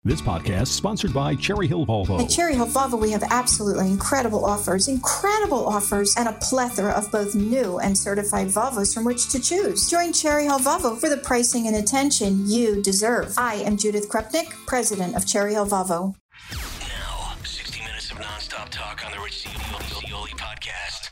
This podcast is sponsored by Cherry Hill Volvo. At Cherry Hill Volvo, we have absolutely incredible offers, and a plethora of both new and certified Volvos from which to choose. Join Cherry Hill Volvo for the pricing and attention you deserve. I am Judith Krupnik, president of Cherry Hill Volvo. Now, 60 minutes of nonstop talk on the Rich Zeoli podcast.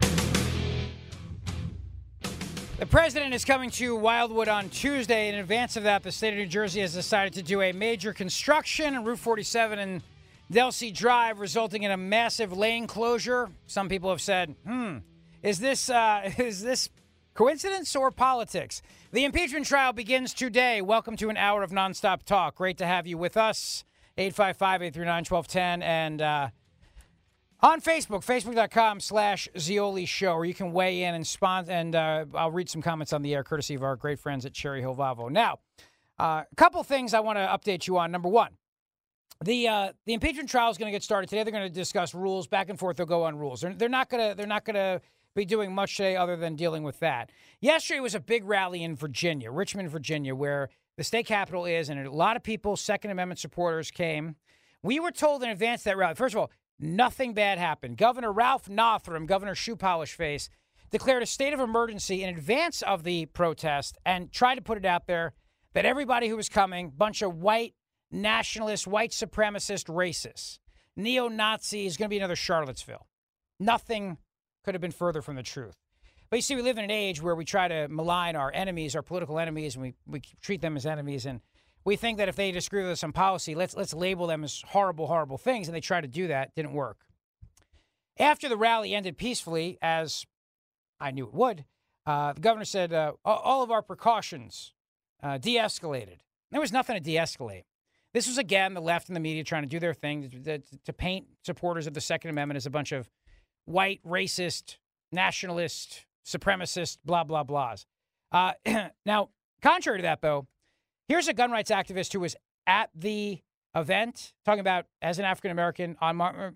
The president is coming to Wildwood on Tuesday. In advance of that, the state of New Jersey has decided to do a major construction on Route 47 and Delsea Drive, resulting in a massive lane closure. Some people have said, is this coincidence or politics? The impeachment trial begins today. Welcome to an hour of nonstop talk. Great to have you with us. 855-839-1210 and on Facebook, facebook.com/Zeoli Show, where you can weigh in and I'll read some comments on the air, courtesy of our great friends at Cherry Hill Volvo. Now, a couple things I want to update you on. Number one, the impeachment trial is going to get started today. They're going to discuss rules back and forth. They'll go on rules. They're not going to be doing much today other than dealing with that. Yesterday was a big rally in Virginia, Richmond, Virginia, where the state capitol is, and a lot of people, Second Amendment supporters, came. We were told in advance that rally. First of all, nothing bad happened. Governor Ralph Northam, Governor Shoe Polish Face, declared a state of emergency in advance of the protest and tried to put it out there that everybody who was coming, bunch of white nationalists, white supremacist racists, neo-Nazis, going to be another Charlottesville. Nothing could have been further from the truth. But you see, we live in an age where we try to malign our enemies, our political enemies, and we treat them as enemies, and we think that if they disagree with us on policy, let's label them as horrible, horrible things, and they try to do that. Didn't work. After the rally ended peacefully, as I knew it would, the governor said all of our precautions de-escalated. There was nothing to de-escalate. This was, again, the left and the media trying to do their thing to paint supporters of the Second Amendment as a bunch of white, racist, nationalist, supremacist, blah, blah, blahs. Now, contrary to that, though, here's a gun rights activist who was at the event, talking about, as an African-American, on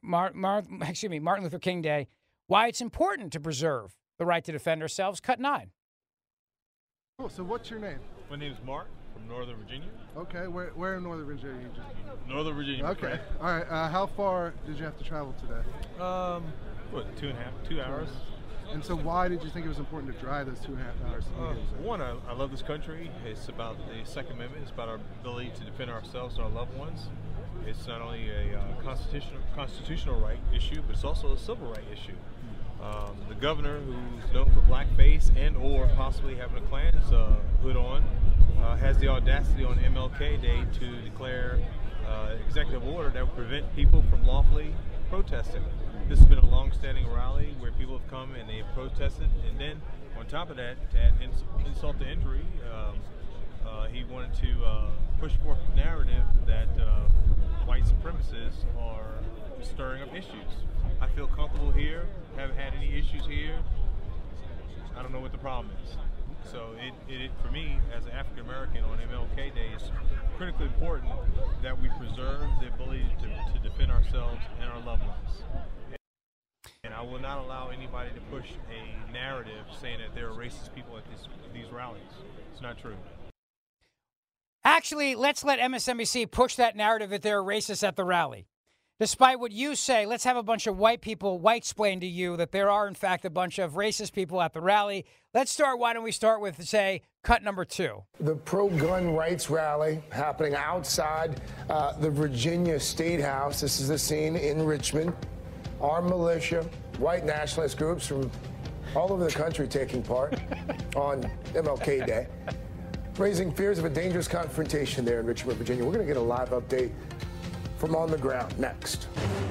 Martin Luther King Day, why it's important to preserve the right to defend ourselves. Cut 9. Oh, so what's your name? My name is Mark from Northern Virginia. Okay, where in Northern Virginia? Northern Virginia. Okay, all right. How far did you have to travel today? 2 hours. And so why did you think it was important to drive those 2.5 hours? One, I love this country. It's about the Second Amendment. It's about our ability to defend ourselves and our loved ones. It's not only a constitutional right issue, but it's also a civil right issue. The governor, who's known for blackface and or possibly having a Klan's hood on, has the audacity on MLK Day to declare executive order that will prevent people from lawfully protesting. This has been a long-standing rally where people have come and they have protested, and then on top of that, to add insult to injury, he wanted to push forth the narrative that white supremacists are stirring up issues. I feel comfortable here, haven't had any issues here. I don't know what the problem is. So it for me, as an African American on MLK Day, is critically important that we preserve the ability to defend ourselves and our loved ones. And I will not allow anybody to push a narrative saying that there are racist people at these rallies. It's not true. Actually, let's let MSNBC push that narrative that there are racists at the rally. Despite what you say, let's have a bunch of white people white-splain to you that there are, in fact, a bunch of racist people at the rally. Why don't we start with, say, cut number 2. The pro-gun rights rally happening outside the Virginia State House. This is the scene in Richmond. Armed militia, white nationalist groups from all over the country taking part on MLK Day, raising fears of a dangerous confrontation there in Richmond, Virginia. We're going to get a live update from on the ground next.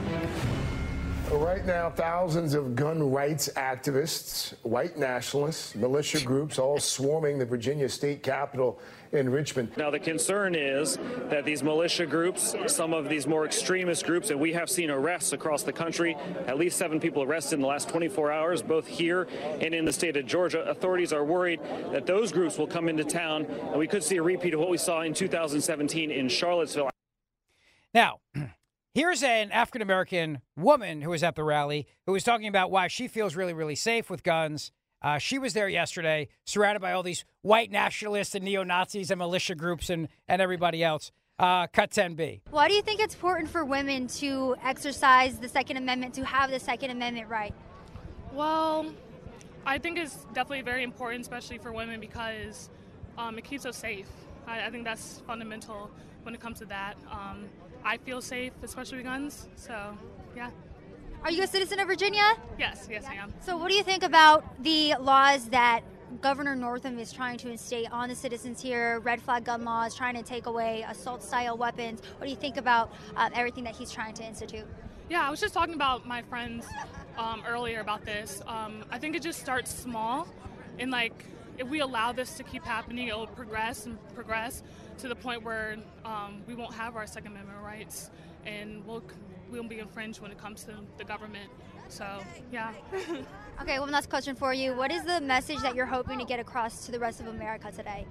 Right now, thousands of gun rights activists, white nationalists, militia groups, all swarming the Virginia state capitol in Richmond. Now, the concern is that these militia groups, some of these more extremist groups, and we have seen arrests across the country, at least 7 people arrested in the last 24 hours, both here and in the state of Georgia. Authorities are worried that those groups will come into town, and we could see a repeat of what we saw in 2017 in Charlottesville. Now, here's an African-American woman who was at the rally who was talking about why she feels really, really safe with guns. She was there yesterday, surrounded by all these white nationalists and neo-Nazis and militia groups and everybody else. Cut 10B. Why do you think it's important for women to exercise the Second Amendment, to have the Second Amendment right? Well, I think it's definitely very important, especially for women, because it keeps us safe. I think that's fundamental when it comes to that. I feel safe, especially with guns, so yeah. Are you a citizen of Virginia? Yes, I am. So what do you think about the laws that Governor Northam is trying to instate on the citizens here, red flag gun laws, trying to take away assault-style weapons? What do you think about everything that he's trying to institute? Yeah, I was just talking about my friends earlier about this. I think it just starts small, and like if we allow this to keep happening, it'll progress to the point where we won't have our Second Amendment rights, and we'll be infringed when it comes to the government. So, yeah. Okay, one last question for you. What is the message that you're hoping to get across to the rest of America today?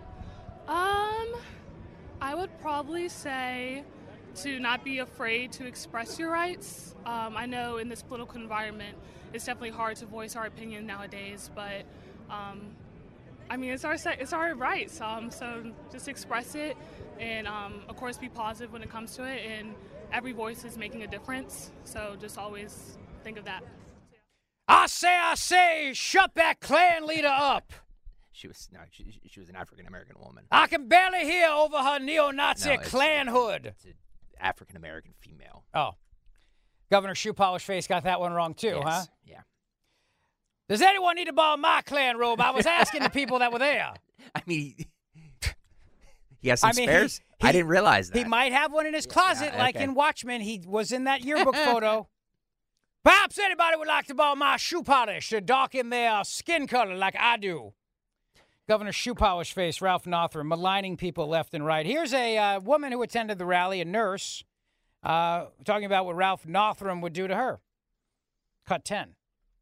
I would probably say to not be afraid to express your rights. I know in this political environment, it's definitely hard to voice our opinion nowadays, but I mean, it's our rights. So just express it, and of course, be positive when it comes to it. And every voice is making a difference. So just always think of that. I say, shut that Klan leader up. She was an African American woman. I can barely hear over her neo-Nazi Klan hood. It's an African American female. Oh, Governor Shoe Polish Face got that one wrong too, Yes. huh? Yeah. Does anyone need to borrow my Klan robe? I was asking the people that were there. I mean, he has some spares? I didn't realize that. He might have one in his closet, like okay. in Watchmen. He was in that yearbook photo. Perhaps anybody would like to borrow my shoe polish to darken their skin color like I do. Governor Shoe Polish Face, Ralph Northam, maligning people left and right. Here's a woman who attended the rally, a nurse, talking about what Ralph Northam would do to her. Cut 10.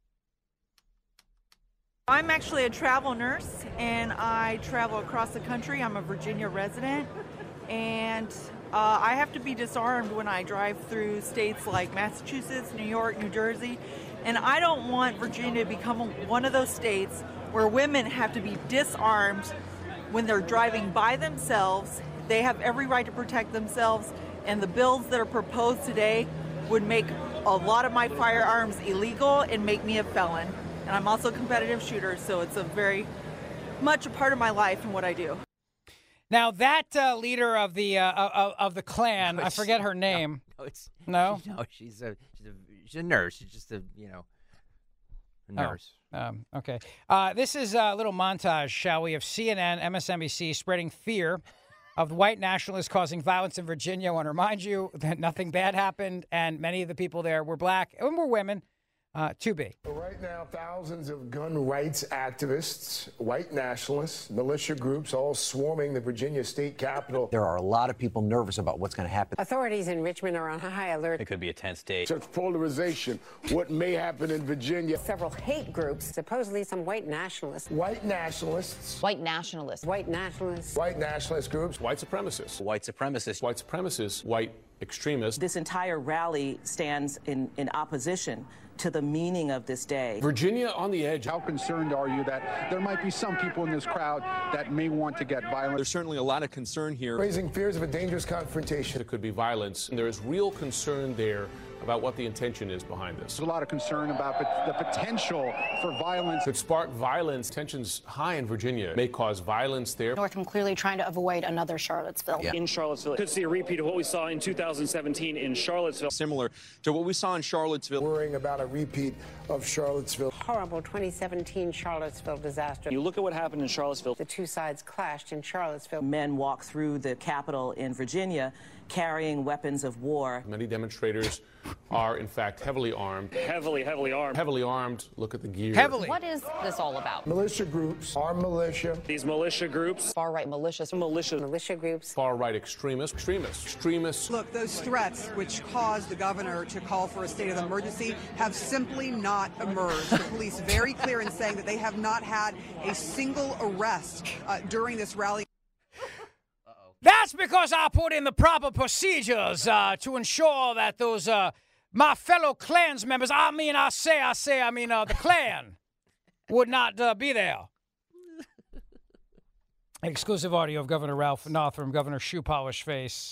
I'm actually a travel nurse, and I travel across the country. I'm a Virginia resident, and I have to be disarmed when I drive through states like Massachusetts, New York, New Jersey, and I don't want Virginia to become one of those states where women have to be disarmed when they're driving by themselves. They have every right to protect themselves, and the bills that are proposed today would make a lot of my firearms illegal and make me a felon. And I'm also a competitive shooter, so it's a very much a part of my life and what I do. Now that leader of the Klan, I forget her name. No, she's a nurse. She's just a nurse. Okay. This is a little montage, shall we, of CNN, MSNBC spreading fear of white nationalists causing violence in Virginia. I want to remind you that nothing bad happened, and many of the people there were black and were women. To be. Right now, thousands of gun rights activists, white nationalists, militia groups, all swarming the Virginia state capitol. There are a lot of people nervous about what's going to happen. Authorities in Richmond are on high alert. It could be a tense day. Such polarization, what may happen in Virginia. Several hate groups, supposedly some white nationalists. White nationalists. White nationalists. White nationalists. White nationalist groups. White supremacists. White supremacists. White supremacists. White extremists. This entire rally stands in opposition to the meaning of this day. Virginia on the edge. How concerned are you that there might be some people in this crowd that may want to get violent? There's certainly a lot of concern here. Raising fears of a dangerous confrontation. There could be violence, and there is real concern there about what the intention is behind this. There's a lot of concern about the potential for violence. Could spark violence. Tensions high in Virginia may cause violence there. Northam clearly trying to avoid another Charlottesville. In Charlottesville. Could see a repeat of what we saw in 2017 in Charlottesville. Similar to what we saw in Charlottesville. Worrying about a repeat of Charlottesville. Horrible 2017 Charlottesville disaster. You look at what happened in Charlottesville. The two sides clashed in Charlottesville. Men walk through the Capitol in Virginia carrying weapons of war. Many demonstrators are, in fact, heavily armed. Heavily armed. Heavily armed. Look at the gear. Heavily. What is this all about? Militia groups, armed militia. These militia groups. Far-right militias. Militia groups. Far-right extremists. Look, those threats which caused the governor to call for a state of emergency have simply not emerged. The police very clear in saying that they have not had a single arrest during this rally. That's because I put in the proper procedures to ensure that those my fellow Klans members, the Klan, would not be there. Exclusive audio of Governor Ralph Northam, Governor Shoe Polish Face.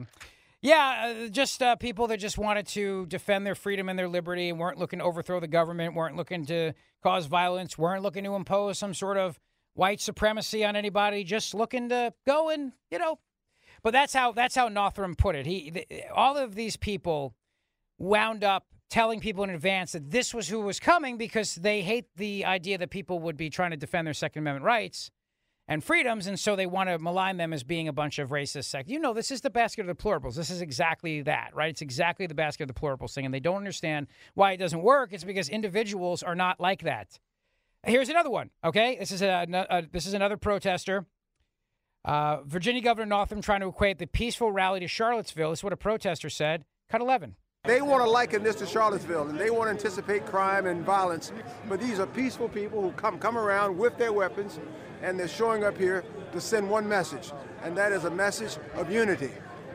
Just people that just wanted to defend their freedom and their liberty and weren't looking to overthrow the government, weren't looking to cause violence, weren't looking to impose some sort of white supremacy on anybody, just looking to go and, But that's how Northam put it. All of these people wound up telling people in advance that this was who was coming because they hate the idea that people would be trying to defend their Second Amendment rights and freedoms, and so they want to malign them as being a bunch of racist sects. This is the basket of the plurables. This is exactly that, right? It's exactly the basket of the plurables thing, and they don't understand why it doesn't work. It's because individuals are not like that. Here's another one, okay? This is another protester. Virginia Governor Northam trying to equate the peaceful rally to Charlottesville. This is what a protester said. Cut 11. They want to liken this to Charlottesville, and they want to anticipate crime and violence. But these are peaceful people who come around with their weapons, and they're showing up here to send one message, and that is a message of unity.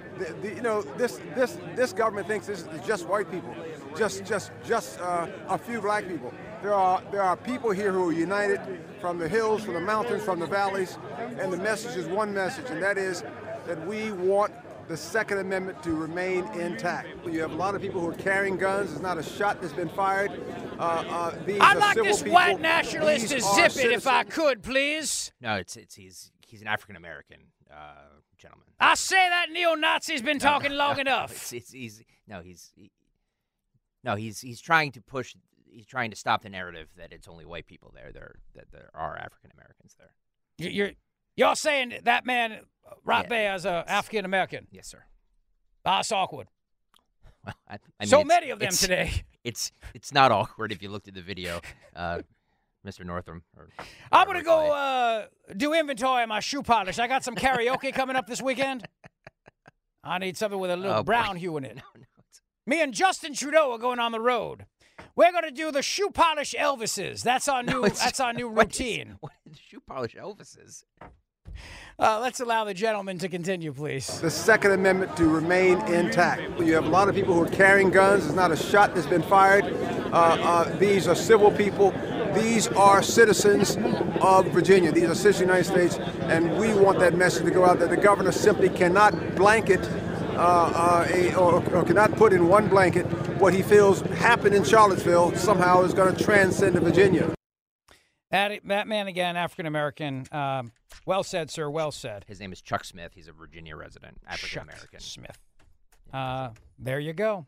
This government thinks this is just white people, just a few black people. There are people here who are united from the hills, from the mountains, from the valleys, and the message is one message, and that is that we want the Second Amendment to remain intact. You have a lot of people who are carrying guns. There's not a shot that's been fired. I'd like this white nationalist to zip it if I could, please. No, he's an African American gentleman. I say that neo-Nazi's been talking long enough. He's trying to push. He's trying to stop the narrative that it's only white people there. That there are African Americans there. You're saying that man right there is an African American? Yes, sir. That's awkward. Well, I mean, so many of them today. It's not awkward if you looked at the video, Mr. Northam. I'm going to go do inventory of my shoe polish. I got some karaoke coming up this weekend. I need something with a little brown hue in it. No, me and Justin Trudeau are going on the road. We're going to do the shoe polish Elvises. That's our new routine. What is shoe polish Elvises? Let's allow the gentleman to continue, please. The Second Amendment to remain intact. You have a lot of people who are carrying guns. There's not a shot that's been fired. These are civil people. These are citizens of Virginia. These are citizens of the United States, and we want that message to go out that the governor simply cannot blanket or cannot put in one blanket what he feels happened in Charlottesville somehow is going to transcend to Virginia. That man again, African-American. Well said, sir. Well said. His name is Chuck Smith. He's a Virginia resident, African-American. Chuck Smith. There you go.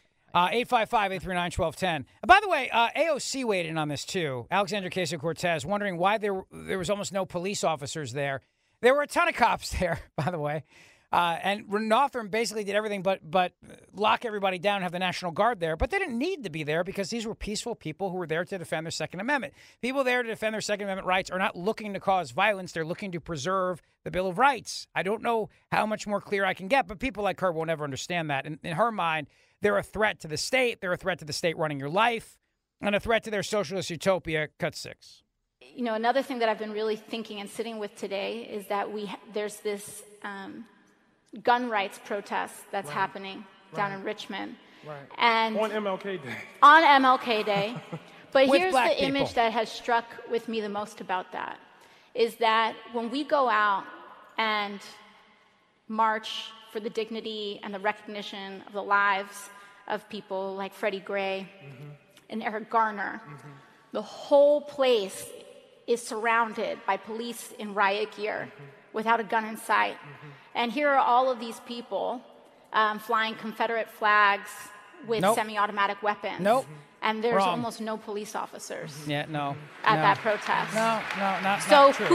855-839-1210. By the way, AOC weighed in on this, too. Alexandria Ocasio-Cortez, wondering why there was almost no police officers there. There were a ton of cops there, by the way. And Northam basically did everything but lock everybody down and have the National Guard there. But they didn't need to be there because these were peaceful people who were there to defend their Second Amendment. People there to defend their Second Amendment rights are not looking to cause violence. They're looking to preserve the Bill of Rights. I don't know how much more clear I can get, but people like her will never understand that. In her mind, they're a threat to the state. They're a threat to the state running your life and a threat to their socialist utopia. Cut 6. Another thing that I've been really thinking and sitting with today is that there's this gun rights protest that's happening down in Richmond. Right. And on MLK Day. On MLK Day. But With here's black the people. image that has struck with me the most about that, is that when we go out and march for the dignity and the recognition of the lives of people like Freddie Gray and Eric Garner, the whole place is surrounded by police in riot gear without a gun in sight. And here are all of these people flying Confederate flags with semi-automatic weapons. And there's almost no police officers at that protest. Not true.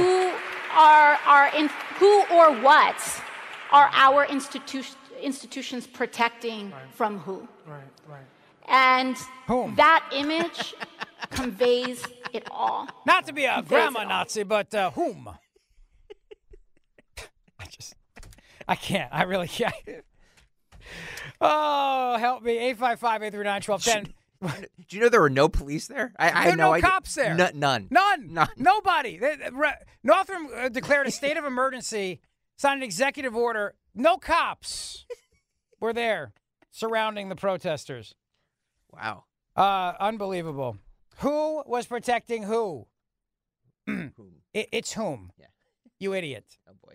Who or what are our institutions protecting from who? Right. And Whom? that image conveys it all. Not to be a grammar Nazi, but whom? I can't. I really can't. Oh, help me. 855-839-1210. Do you know there were no police there? I had no idea. Cops there. None. Nobody. Northam declared a state of emergency, signed an executive order. No cops were there surrounding the protesters. Wow. Unbelievable. Who was protecting who? It's whom. Yeah. You idiot. Oh, boy.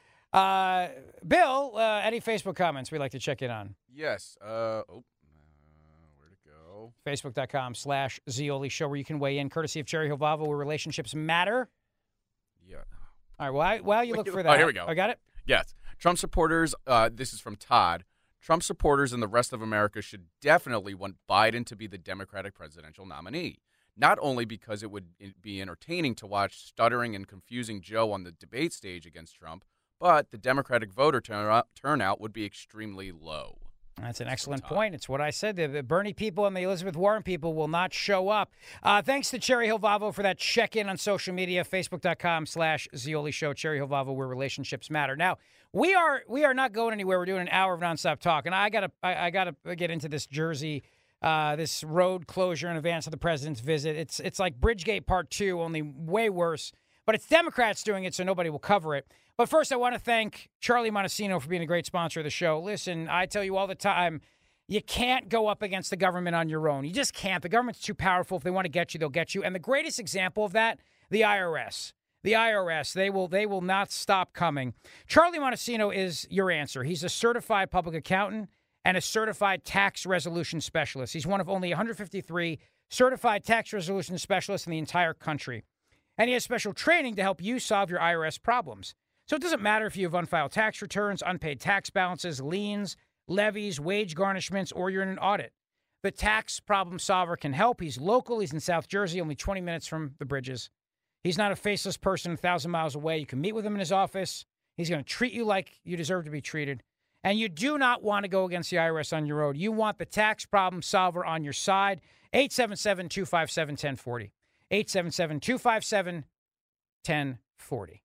Bill, any Facebook comments we'd like to check in on? Yes. Where'd it go? Facebook.com/Zeoli Show, where you can weigh in, courtesy of Cherry Hill Volvo, where relationships matter. Yeah. All right. While you look for that. Oh, here we go. I got it? Yes. Trump supporters, this is from Todd. Trump supporters and the rest of America should definitely want Biden to be the Democratic presidential nominee. Not only because it would be entertaining to watch stuttering and confusing Joe on the debate stage against Trump, but the Democratic voter turnout would be extremely low. That's an excellent point. It's what I said. The Bernie people and the Elizabeth Warren people will not show up. Thanks to Cherry Hill Volvo for that check-in on social media, Facebook.com/Zeoli Show, Cherry Hill Volvo, where relationships matter. Now, we are not going anywhere. We're doing an hour of nonstop talk, and I gotta get into this Jersey, this road closure in advance of the president's visit. It's like Bridgegate Part 2, only way worse. But it's Democrats doing it, so nobody will cover it. But first, I want to thank Charlie Montesino for being a great sponsor of the show. Listen, I tell you all the time, you can't go up against the government on your own. You just can't. The government's too powerful. If they want to get you, they'll get you. And the greatest example of that, the IRS. The IRS, they will not stop coming. Charlie Montesino is your answer. He's a certified public accountant and a certified tax resolution specialist. He's one of only 153 certified tax resolution specialists in the entire country. And he has special training to help you solve your IRS problems. So it doesn't matter if you have unfiled tax returns, unpaid tax balances, liens, levies, wage garnishments, or you're in an audit. The tax problem solver can help. He's local. He's in South Jersey, only 20 minutes from the bridges. He's not a faceless person 1,000 miles away. You can meet with him in his office. He's going to treat you like you deserve to be treated. And you do not want to go against the IRS on your own. You want the tax problem solver on your side. 877-257-1040. 877-257-1040.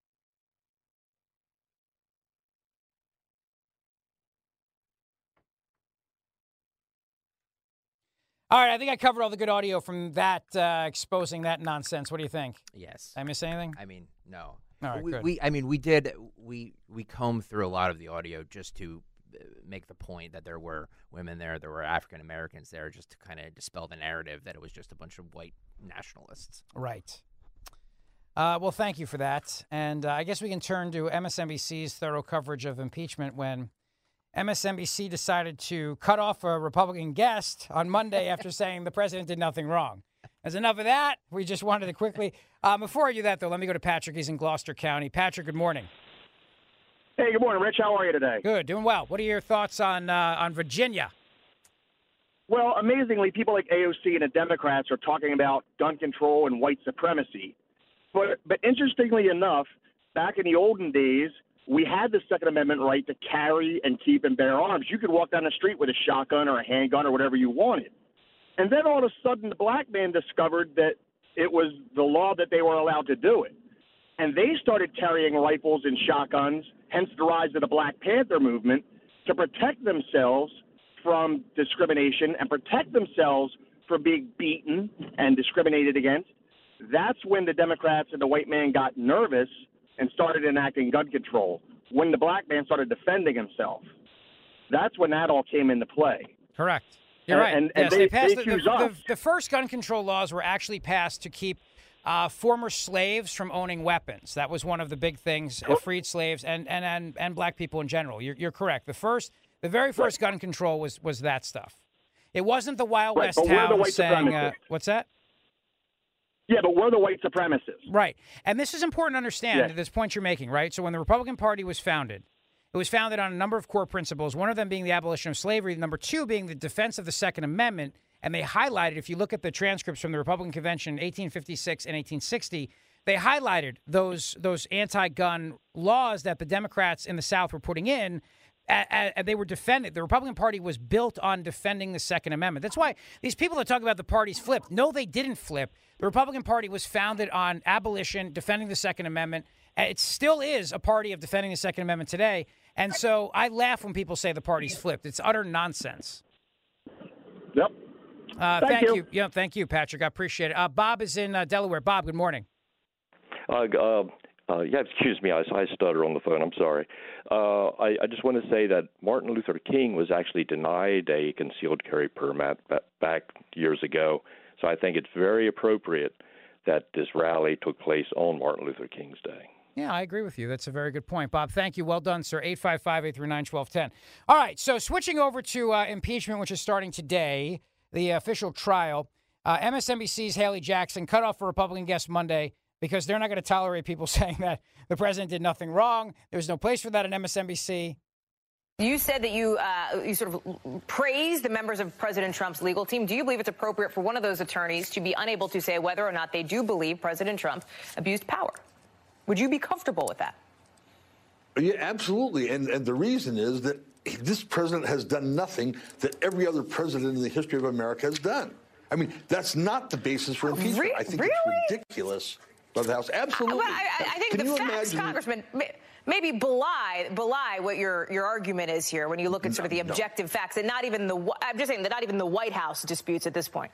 All right, I think I covered all the good audio from that, exposing that nonsense. What do you think? Yes. Did I miss anything? I mean, no. All right, good. We combed through a lot of the audio just to make the point that there were women there were African Americans there, just to kind of dispel the narrative that it was just a bunch of white nationalists. Right. Well, thank you for that. And I guess we can turn to MSNBC's thorough coverage of impeachment when MSNBC decided to cut off a Republican guest on Monday after saying the president did nothing wrong. There's enough of that. We just wanted to quickly. Before I do that, though, let me go to Patrick. He's in Gloucester County. Patrick, good morning. Hey, good morning, Rich. How are you today? Good, doing well. What are your thoughts on Virginia? Well, amazingly, people like AOC and the Democrats are talking about gun control and white supremacy. But interestingly enough, back in the olden days, we had the Second Amendment right to carry and keep and bear arms. You could walk down the street with a shotgun or a handgun or whatever you wanted. And then all of a sudden, the black man discovered that it was the law that they were allowed to do it. And they started carrying rifles and shotguns, hence the rise of the Black Panther movement, to protect themselves from discrimination and protect themselves from being beaten and discriminated against. That's when the Democrats and the white man got nervous and started enacting gun control, when the black man started defending himself. That's when that all came into play. Correct. You're right. And yes, they passed accuse us. the first gun control laws were actually passed to keep former slaves from owning weapons. That was one of the big things, freed slaves and black people in general. You're correct. The very first gun control was that stuff. It wasn't the Wild West town saying, what's that? Yeah, but we're the white supremacists. Right. And this is important to understand, this point you're making, right? So when the Republican Party was founded, it was founded on a number of core principles, one of them being the abolition of slavery, number two being the defense of the Second Amendment. And they highlighted, if you look at the transcripts from the Republican Convention in 1856 and 1860, they highlighted those anti-gun laws that the Democrats in the South were putting in. They were defended. The Republican Party was built on defending the Second Amendment. That's why these people that talk about the parties flipped, no, they didn't flip. The Republican Party was founded on abolition, defending the Second Amendment. It still is a party of defending the Second Amendment today. And so I laugh when people say the party's flipped. It's utter nonsense. Yep. Thank you. Yeah, thank you, Patrick. I appreciate it. Bob is in Delaware. Bob, good morning. Yeah, excuse me. I stutter on the phone. I'm sorry. I just want to say that Martin Luther King was actually denied a concealed carry permit back years ago. So I think it's very appropriate that this rally took place on Martin Luther King's Day. Yeah, I agree with you. That's a very good point, Bob. Thank you. Well done, sir. 855-839-1210. All right, so switching over to impeachment, which is starting today, the official trial. MSNBC's Haley Jackson cut off a Republican guest Monday because they're not going to tolerate people saying that the president did nothing wrong. There's no place for that at MSNBC. You said that you sort of praised the members of President Trump's legal team. Do you believe it's appropriate for one of those attorneys to be unable to say whether or not they do believe President Trump abused power? Would you be comfortable with that? Yeah, absolutely. And the reason is that this president has done nothing that every other president in the history of America has done. I mean, that's not the basis for impeachment. I think it's ridiculous by the House. Absolutely. I think the facts, Congressman, maybe belie what your argument is here when you look at sort of the objective facts. That not even I'm just saying that not even the White House disputes at this point.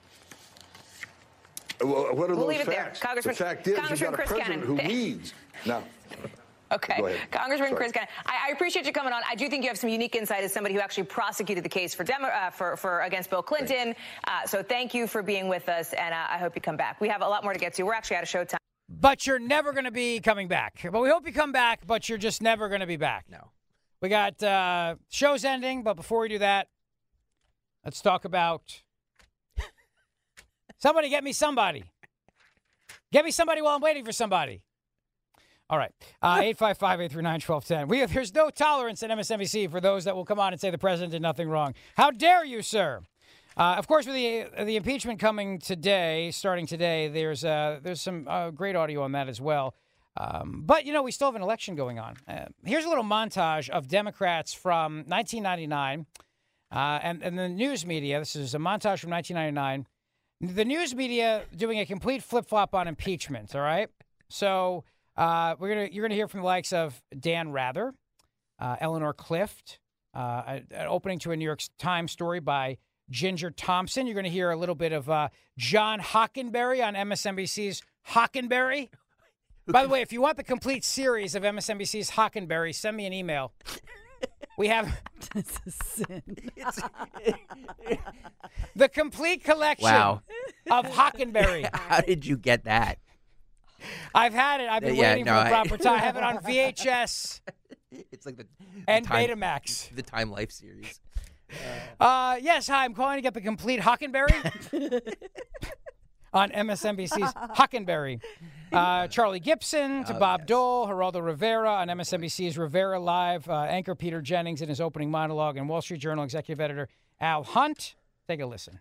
Well, what are we'll those leave it facts? there. Congressman, the fact is, Congressman you've got a Chris president Cannon. who leads. Now. Okay. Congressman Chris Cannon, I appreciate you coming on. I do think you have some unique insight as somebody who actually prosecuted the case for against Bill Clinton. So thank you for being with us, and I hope you come back. We have a lot more to get to. We're actually out of showtime. But you're never going to be coming back. But we hope you come back, but you're just never going to be back. No. We got shows ending, but before we do that, let's talk about somebody get me somebody. Get me somebody while I'm waiting for somebody. All right. 855-839-1210. There's no tolerance at MSNBC for those that will come on and say the president did nothing wrong. How dare you, sir? Of course, with the impeachment coming today, starting today, there's some great audio on that as well. But, we still have an election going on. Here's a little montage of Democrats from 1999 and the news media. This is a montage from 1999. The news media doing a complete flip-flop on impeachment, all right? So you're gonna hear from the likes of Dan Rather, Eleanor Clift, an opening to a New York Times story by Ginger Thompson. You're going to hear a little bit of John Hockenberry on MSNBC's Hockenberry. By the way, if you want the complete series of MSNBC's Hockenberry, send me an email. We have the complete collection of Hockenberry. How did you get that? I've had it. I've been waiting for the proper time. I have it on VHS. It's like the Betamax. The Time Life series. Yes, hi. I'm calling to get the complete Hockenberry on MSNBC's Hockenberry. Charlie Gibson to Bob Dole, Geraldo Rivera on MSNBC's Rivera Live, anchor Peter Jennings in his opening monologue, and Wall Street Journal executive editor Al Hunt. Take a listen.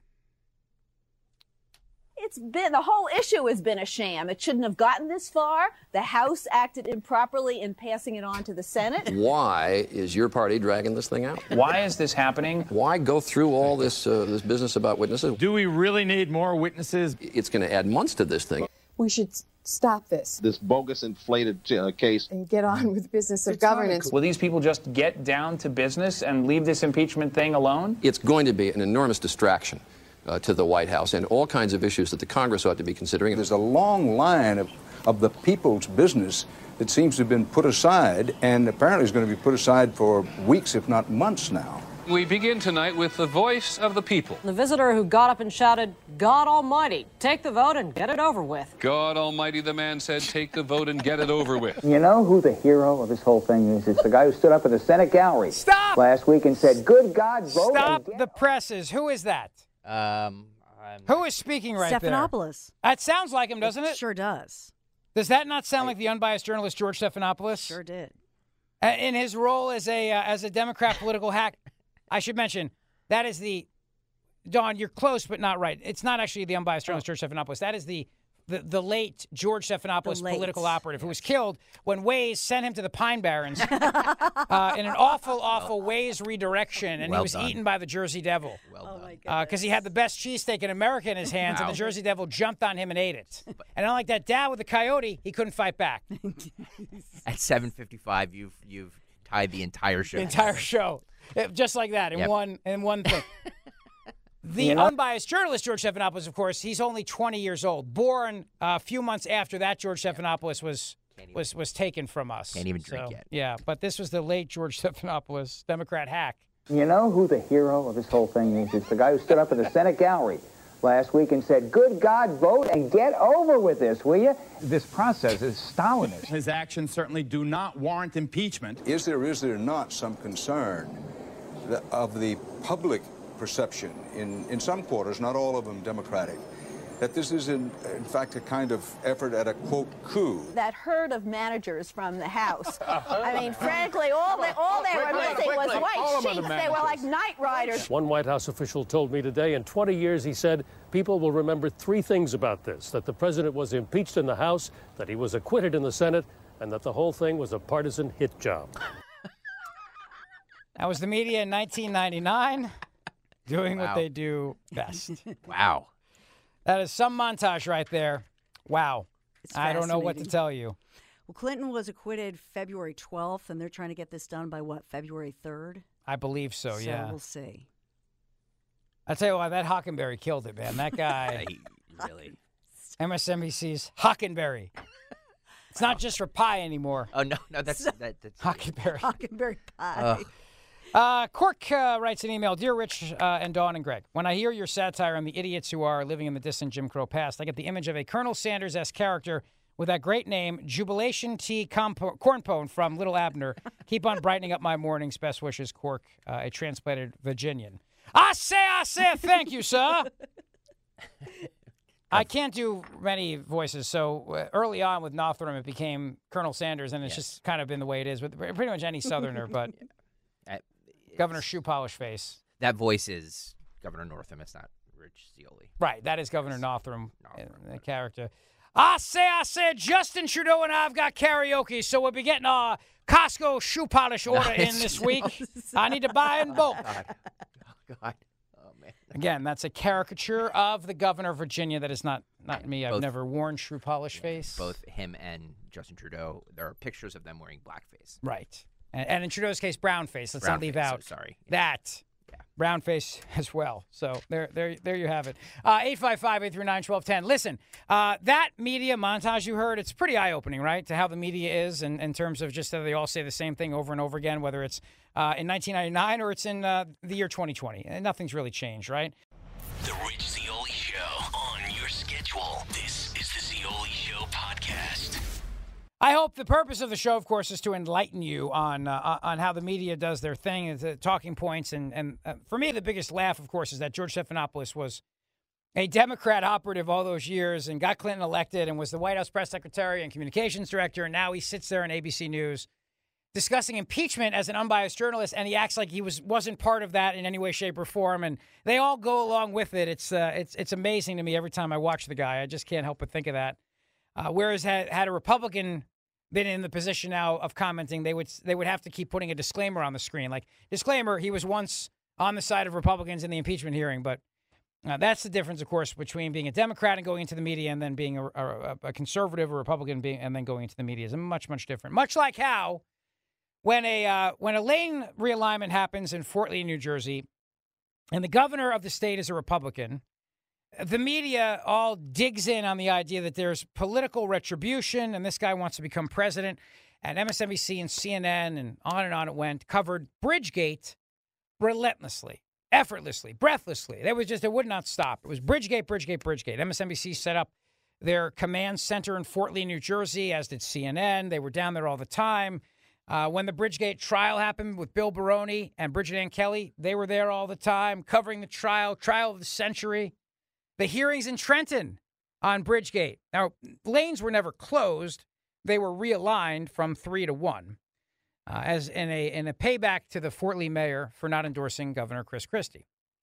The whole issue has been a sham. It shouldn't have gotten this far. The House acted improperly in passing it on to the Senate. Why is your party dragging this thing out? Why is this happening? Why go through all this business about witnesses? Do we really need more witnesses? It's going to add months to this thing. We should stop this. This bogus inflated case. And get on with business of governance. Will these people just get down to business and leave this impeachment thing alone? It's going to be an enormous distraction to the White House and all kinds of issues that the Congress ought to be considering. There's a long line of the people's business that seems to have been put aside and apparently is going to be put aside for weeks, if not months now. We begin tonight with the voice of the people. The visitor who got up and shouted, "God Almighty, take the vote and get it over with." God Almighty, the man said, take the vote and get it over with. You know who the hero of this whole thing is? It's the guy who stood up in the Senate gallery last week and said, "Good God, vote." Stop the presses. Who is that? Who is speaking right there? Stephanopoulos. That sounds like him, doesn't it? Sure does. Does that not sound like the unbiased journalist George Stephanopoulos? Sure did. In his role as a Democrat political hack, I should mention that is the Dawn. You're close, but not right. It's not actually the unbiased journalist George Stephanopoulos. That is the late George Stephanopoulos, political operative, who was killed when Waze sent him to the Pine Barrens in an awful Waze redirection, and he was eaten by the Jersey Devil. Oh my God! Because he had the best cheesesteak in America in his hands, and the Jersey Devil jumped on him and ate it. And unlike that dad with the coyote, he couldn't fight back. At 7:55, you've tied the entire show. The entire show, just like that, in one thing. The unbiased journalist, George Stephanopoulos, of course, he's only 20 years old. Born a few months after that, George Stephanopoulos was taken from us. Can't even drink yet. Yeah, but this was the late George Stephanopoulos, Democrat hack. You know who the hero of this whole thing is? It's the guy who stood up in the Senate gallery last week and said, good God, vote and get over with this, will you? This process is Stalinist. His actions certainly do not warrant impeachment. Is there not some concern of the public perception in some quarters, not all of them Democratic, that this is in fact a kind of effort at a, quote, coup? That herd of managers from the House. I mean, frankly, all they were missing was white sheets. They were like night riders. One White House official told me today, in 20 years, he said, people will remember three things about this: that the president was impeached in the House, that he was acquitted in the Senate, and that the whole thing was a partisan hit job. That was the media in 1999, doing what they do best. Wow. That is some montage right there. Wow. I don't know what to tell you. Well, Clinton was acquitted February 12th, and they're trying to get this done by, what, February 3rd? I believe so, yeah. So we'll see. I'll tell you what, that Hockenberry killed it, man. That guy. Really? MSNBC's Hockenberry. It's not just for pie anymore. Oh, no, that's Hockenberry. Hockenberry pie. Cork writes an email. Dear Rich and Dawn and Greg, when I hear your satire on the idiots who are living in the distant Jim Crow past, I get the image of a Colonel Sanders-esque character with that great name, Jubilation T. Cornpone from Little Abner. Keep on brightening up my mornings. Best wishes, Cork, a transplanted Virginian. I say, thank you, sir. I can't do many voices, so early on with Northam, it became Colonel Sanders, and it's just kind of been the way it is with pretty much any Southerner, but Governor Shoe Polish Face. That voice is Governor Northam. It's not Rich Zeoli. Right, that is Governor Northam, the character. I say, Justin Trudeau and I have got karaoke, so we'll be getting our Costco shoe polish order in this week. I need to buy in bulk. God. Oh, man. Again, that's a caricature of the governor of Virginia. That is not me. I've never worn shoe polish face. Both him and Justin Trudeau, there are pictures of them wearing blackface. Right. And in Trudeau's case, brown face. Let's not leave out that. Yeah. Brown face as well. So there you have it. 855-839-1210. Listen, that media montage you heard, it's pretty eye-opening, right, to how the media is in terms of just that they all say the same thing over and over again, whether it's in 1999 or it's in the year 2020. And nothing's really changed, right? The Rich Zeoli Show on your schedule. This is the Zeoli Show podcast. I hope the purpose of the show, of course, is to enlighten you on how the media does their thing, the talking points. And for me, the biggest laugh, of course, is that George Stephanopoulos was a Democrat operative all those years and got Clinton elected and was the White House press secretary and communications director. And now he sits there on ABC News discussing impeachment as an unbiased journalist, and he acts like he wasn't part of that in any way, shape, or form. And they all go along with it. It's amazing to me every time I watch the guy. I just can't help but think of that. Whereas had a Republican been in the position now of commenting, they would have to keep putting a disclaimer on the screen. Like, disclaimer, he was once on the side of Republicans in the impeachment hearing. But that's the difference, of course, between being a Democrat and going into the media and then being a conservative or Republican and then going into the media is much, much different. Much like how when a lane realignment happens in Fort Lee, New Jersey, and the governor of the state is a Republican, the media all digs in on the idea that there's political retribution and this guy wants to become president. And MSNBC and CNN and on it went, covered Bridgegate relentlessly, effortlessly, breathlessly. It would not stop. It was Bridgegate, Bridgegate, Bridgegate. MSNBC set up their command center in Fort Lee, New Jersey, as did CNN. They were down there all the time. When the Bridgegate trial happened with Bill Baroni and Bridget Ann Kelly, they were there all the time, covering the trial of the century. The hearings in Trenton on Bridgegate. Now, lanes were never closed. They were realigned from 3 to 1, as in a payback to the Fort Lee mayor for not endorsing Governor Chris Christie.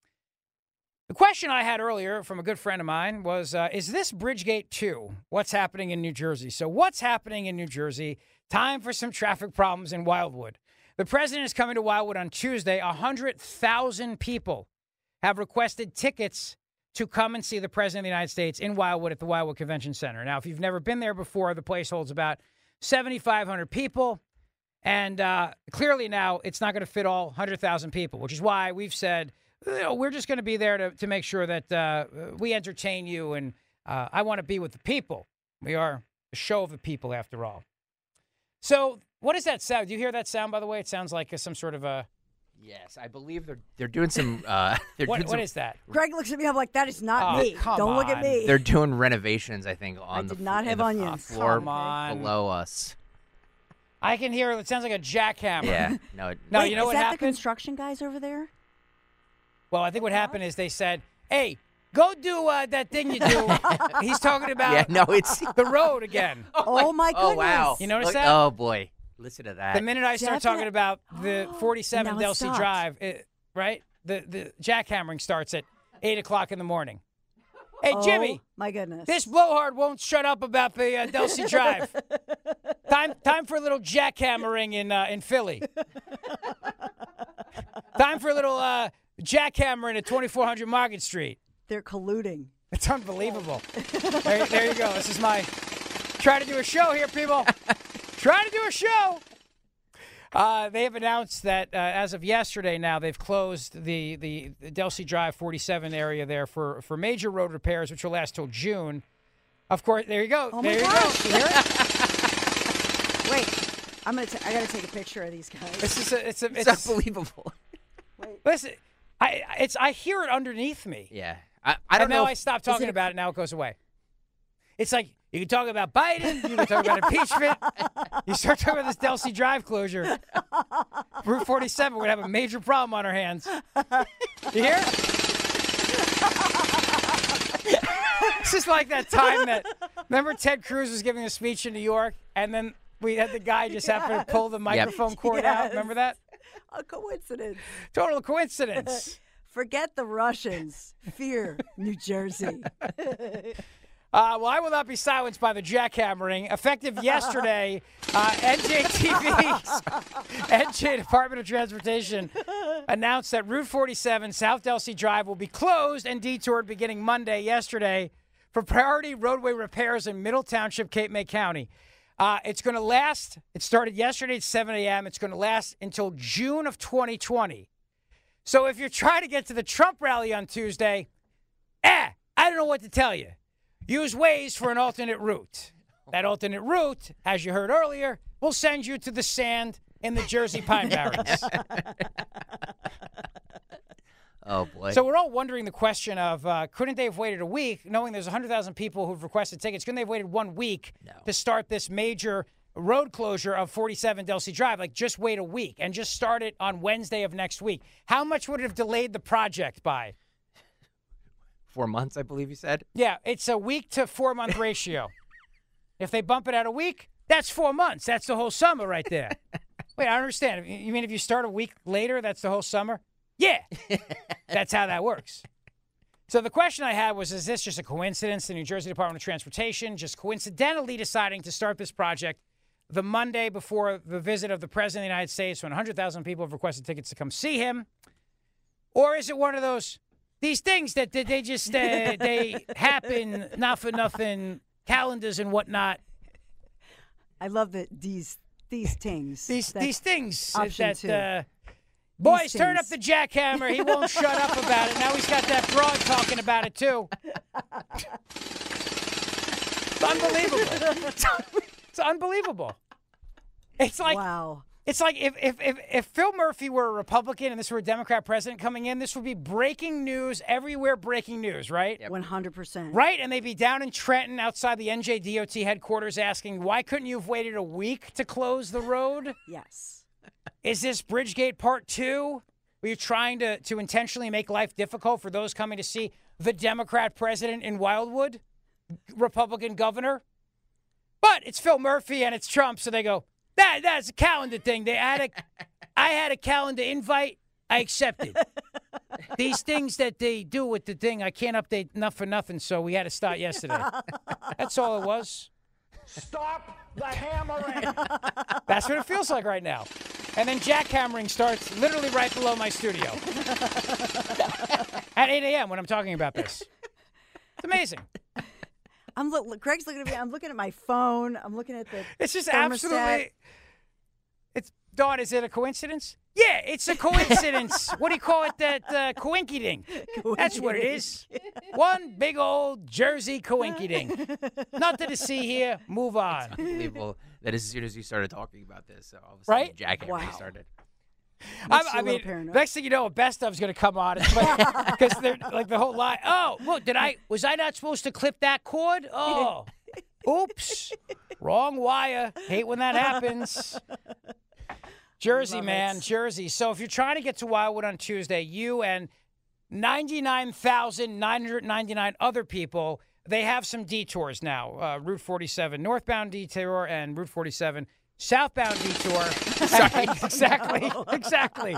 The question I had earlier from a good friend of mine was, is this Bridgegate 2? What's happening in New Jersey? So what's happening in New Jersey? Time for some traffic problems in Wildwood. The president is coming to Wildwood on Tuesday. 100,000 people have requested tickets to come and see the President of the United States in Wildwood at the Wildwood Convention Center. Now, if you've never been there before, the place holds about 7,500 people. And clearly now it's not going to fit all 100,000 people, which is why we've said, we're just going to be there to make sure that we entertain you. And I want to be with the people. We are a show of the people, after all. So what does that sound? Do you hear that sound, by the way? It sounds like some sort of a Yes, I believe they're doing some. What is that? Greg looks at me. I'm like, that is not me. Don't look at me. They're doing renovations, I think, on the floor below us. I can hear it sounds like a jackhammer. Yeah. No, Wait, you know what is that happened? the construction guys over there? Well, I think what happened is they said, hey, go do that thing you do. He's talking about it's the road again. Oh, my goodness. Oh, wow. You notice that? Oh, boy. Listen to that. The minute I start talking about the 47 Now it Delsey stopped. Drive, right? The jackhammering starts at 8 o'clock in the morning. Hey, Jimmy. Oh, my goodness. This blowhard won't shut up about the Delsey Drive. Time for a little jackhammering in Philly. Time for a little jackhammering at 2400 Market Street. They're colluding. It's unbelievable. There you go. This is my try to do a show here, people. Try to do a show. They have announced that as of yesterday now, they've closed the Delsey Drive 47 area there for major road repairs, which will last till June. Of course, there you go. Oh, there my you gosh. go. You hear it? Wait, I got to take a picture of these guys. It's unbelievable. Listen, I hear it underneath me. Yeah. I don't know. Now I stop talking about it. Now it goes away. It's like you can talk about Biden. You can talk about impeachment. You start talking about this Delsey Drive closure. Route 47, we're going to have a major problem on our hands. You hear? It's just like that time that, remember Ted Cruz was giving a speech in New York, and then we had the guy just happen to pull the microphone cord out. Remember that? A coincidence. Total coincidence. Forget the Russians. Fear New Jersey. Well, I will not be silenced by the jackhammering. Effective yesterday, NJTV's NJ Department of Transportation announced that Route 47 South Delsey Drive will be closed and detoured beginning Monday yesterday for priority roadway repairs in Middle Township, Cape May County. It's going to last. It started yesterday at 7 a.m. It's going to last until June of 2020. So if you're trying to get to the Trump rally on Tuesday, I don't know what to tell you. Use Waze for an alternate route. That alternate route, as you heard earlier, will send you to the sand in the Jersey Pine Barrens. Oh, boy. So we're all wondering the question of, couldn't they have waited a week, knowing there's 100,000 people who've requested tickets? Couldn't they have waited 1 week to start this major road closure of 47 Delsey Drive? Like, just wait a week and just start it on Wednesday of next week. How much would it have delayed the project by? 4 months, I believe you said? Yeah, it's a week to 4 month ratio. If they bump it out a week, that's 4 months. That's the whole summer right there. Wait, I don't understand. You mean if you start a week later, that's the whole summer? Yeah, that's how that works. So the question I had was, is this just a coincidence? The New Jersey Department of Transportation just coincidentally deciding to start this project the Monday before the visit of the President of the United States, when 100,000 people have requested tickets to come see him? Or is it one of these things that they just they happen, not for nothing, calendars and whatnot? I love that these things. These things option that two. Boys, turn up the jackhammer. He won't shut up about it. Now he's got that broad talking about it, too. It's unbelievable. It's unbelievable. It's like, wow. It's like if Phil Murphy were a Republican and this were a Democrat president coming in, this would be breaking news everywhere, breaking news, right? 100%. Right? And they'd be down in Trenton outside the NJDOT headquarters asking, why couldn't you have waited a week to close the road? Yes. Is this Bridgegate Part 2? Were you trying to intentionally make life difficult for those coming to see the Democrat president in Wildwood, Republican governor? But it's Phil Murphy and it's Trump, so they go, that's a calendar thing. I had a calendar invite. I accepted. These things that they do with the thing, I can't update enough for nothing, so we had to start yesterday. That's all it was. Stop the hammering. That's what it feels like right now. And then jackhammering starts literally right below my studio. At 8 a.m. when I'm talking about this. It's amazing. Greg's looking at me. I'm looking at my phone. I'm looking at the It's just thermostat. absolutely... Dawn, is it a coincidence? Yeah, it's a coincidence. What do you call it? That coinky-ding. That's what it is. One big old Jersey coinky-ding. Nothing to see here. Move on. It's unbelievable that as soon as you started talking about this, all of a sudden right? jackhammering started. I mean, next thing you know, a best of's going to come on because they're like the whole line. Oh, look, was I not supposed to clip that cord? Oh, oops, wrong wire. Hate when that happens. Jersey, man, Jersey. So if you're trying to get to Wildwood on Tuesday, you and 99,999 other people, they have some detours now. Route 47 northbound detour and Route 47 southbound detour. Exactly.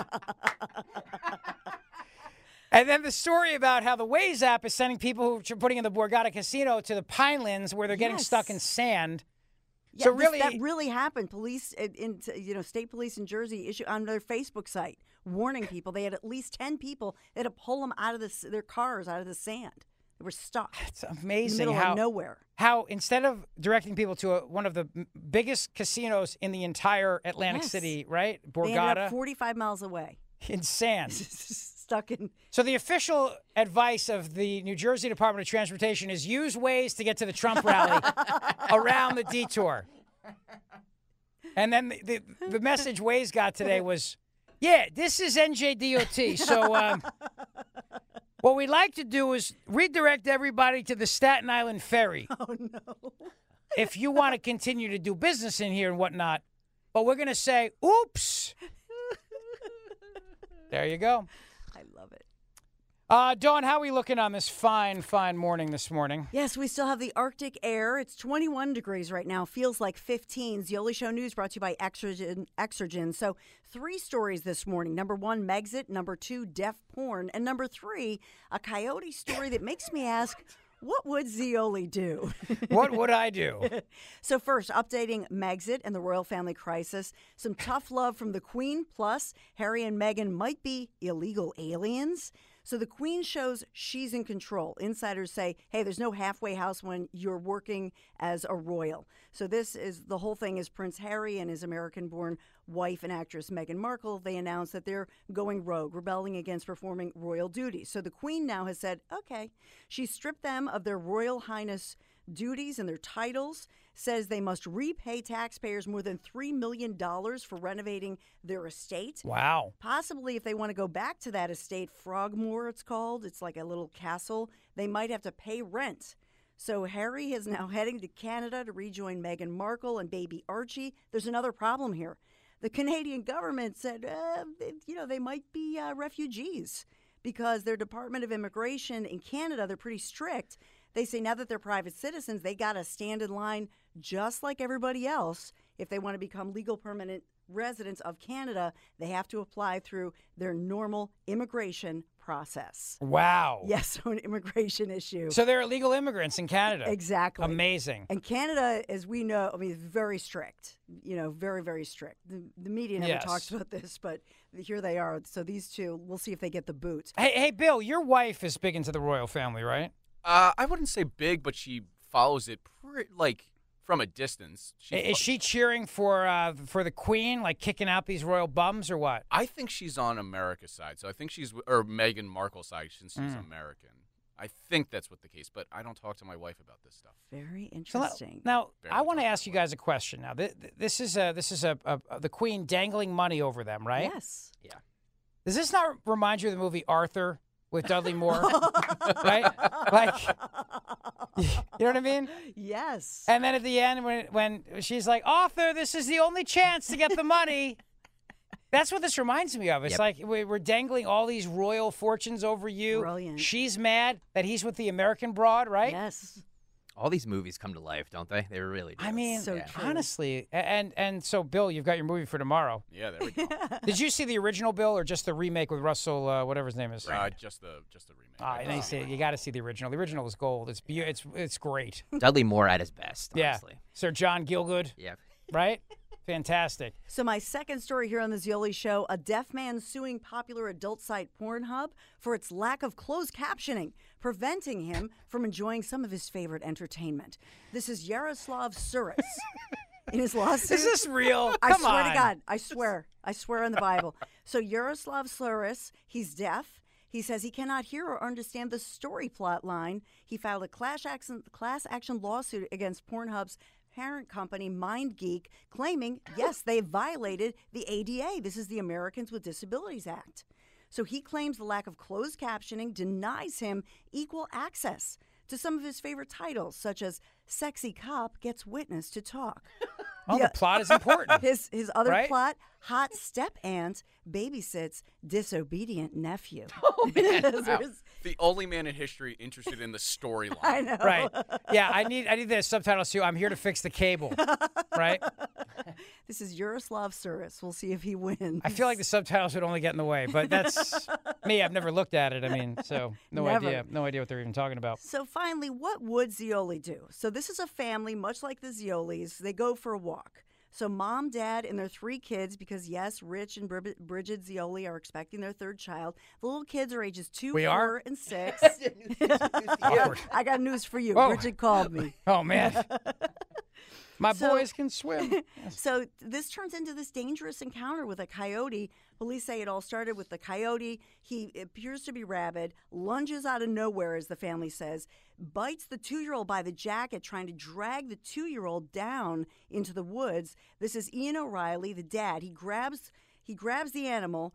And then the story about how the Waze app is sending people who are putting in the Borgata Casino to the Pinelands where they're getting stuck in sand. Yeah, so that really happened. Police, state police in Jersey issued on their Facebook site warning people. They had at least 10 people that had to pull them out of their cars out of the sand. They were stuck. It's amazing in the middle of nowhere. How instead of directing people to one of the biggest casinos in the entire Atlantic City, right, Borgata, they ended up 45 miles away in sand. Stuck in. So the official advice of the New Jersey Department of Transportation is use Waze to get to the Trump rally around the detour. And then the message Waze got today was, yeah, this is NJDOT. So what we'd like to do is redirect everybody to the Staten Island Ferry. Oh, no. If you want to continue to do business in here and whatnot. But we're going to say, oops. There you go. I love it. Dawn, how are we looking on this fine morning this morning? Yes, we still have the Arctic air. It's 21 degrees right now. Feels like 15. Zioli Show News brought to you by Exergen. So 3 stories this morning. Number 1, Megxit. Number 2, deaf porn. And number 3, a coyote story that makes me ask, what would Zioli do? What would I do? So first, updating Megxit and the royal family crisis. Some tough love from the Queen. Plus, Harry and Meghan might be illegal aliens. So the Queen shows she's in control. Insiders say, hey, there's no halfway house when you're working as a royal. So the whole thing is Prince Harry and his American-born wife and actress Meghan Markle. They announced that they're going rogue, rebelling against performing royal duties. So the Queen now has said, okay, she stripped them of their Royal Highness duties and their titles, says they must repay taxpayers more than $3 million for renovating their estate. Wow. Possibly if they want to go back to that estate, Frogmore it's called, it's like a little castle, they might have to pay rent. So Harry is now heading to Canada to rejoin Meghan Markle and baby Archie. There's another problem here. The Canadian government said, they might be refugees because their Department of Immigration in Canada, they're pretty strict. They say now that they're private citizens, they got to stand in line just like everybody else. If they want to become legal permanent residents of Canada, they have to apply through their normal immigration process. Wow. Yes, so an immigration issue. So they're illegal immigrants in Canada. Exactly. Amazing. And Canada, as we know, is very strict, very, very strict. The media never talks about this, but here they are. So these two, we'll see if they get the boot. Hey, Bill, your wife is big into the royal family, right? I wouldn't say big, but she follows it from a distance. Is she cheering for the Queen, like kicking out these royal bums, or what? I think she's on America's side, so I think or Meghan Markle's side since she's American. I think that's what the case, but I don't talk to my wife about this stuff. Very interesting. Now, I want to ask you guys a question. Now, this is the Queen dangling money over them, right? Yes. Yeah. Does this not remind you of the movie Arthur with Dudley Moore? Right? Like, you know what I mean? Yes. And then at the end, when she's like, Arthur, this is the only chance to get the money. That's what this reminds me of. It's like we're dangling all these royal fortunes over you. Brilliant. She's mad that he's with the American broad, right? Yes. All these movies come to life, don't they? They really do. I mean, so honestly. And so, Bill, you've got your movie for tomorrow. Yeah, there we go. Did you see the original, Bill, or just the remake with Russell, whatever his name is? Just the remake. You got to see the original. The original is gold. It's great. Dudley Moore at his best, honestly. Yeah. Sir John Gielgud. Yeah. Right? Fantastic. So my second story here on the Zioli Show, a deaf man suing popular adult site Pornhub for its lack of closed captioning, preventing him from enjoying some of his favorite entertainment. This is Yaroslav Suris. In his lawsuit. Is this real? I swear to God. I swear on the Bible. So Yaroslav Suris, he's deaf. He says he cannot hear or understand the story plot line. He filed a class action lawsuit against Pornhub's parent company, MindGeek, claiming, yes, they violated the ADA. This is the Americans with Disabilities Act. So he claims the lack of closed captioning denies him equal access to some of his favorite titles, such as Sexy Cop Gets Witness to Talk. Oh, the plot is important. His other right? plot, Hot Step Aunt Babysits Disobedient Nephew. Oh, man. Wow. The only man in history interested in the storyline. I know. Right. Yeah, I need the subtitles too. I'm here to fix the cable. Right? This is Yaroslav Suris. We'll see if he wins. I feel like the subtitles would only get in the way, but that's me. I've never looked at it. I mean, so no idea what they're even talking about. So finally, what would Zeoli do? So this is a family, much like the Zeolis. They go for a walk. So mom, dad, and their 3 kids, because yes, Rich and Bridget Zeoli are expecting their 3rd child. The little kids are ages 2, 4, and 6. I got news for you. Whoa. Bridget called me. Oh, man. My boys can swim. Yes. So this turns into this dangerous encounter with a coyote. Police say it all started with the coyote. He appears to be rabid, lunges out of nowhere, as the family says, bites the 2-year-old by the jacket, trying to drag the 2-year-old down into the woods. This is Ian O'Reilly, the dad. He grabs the animal.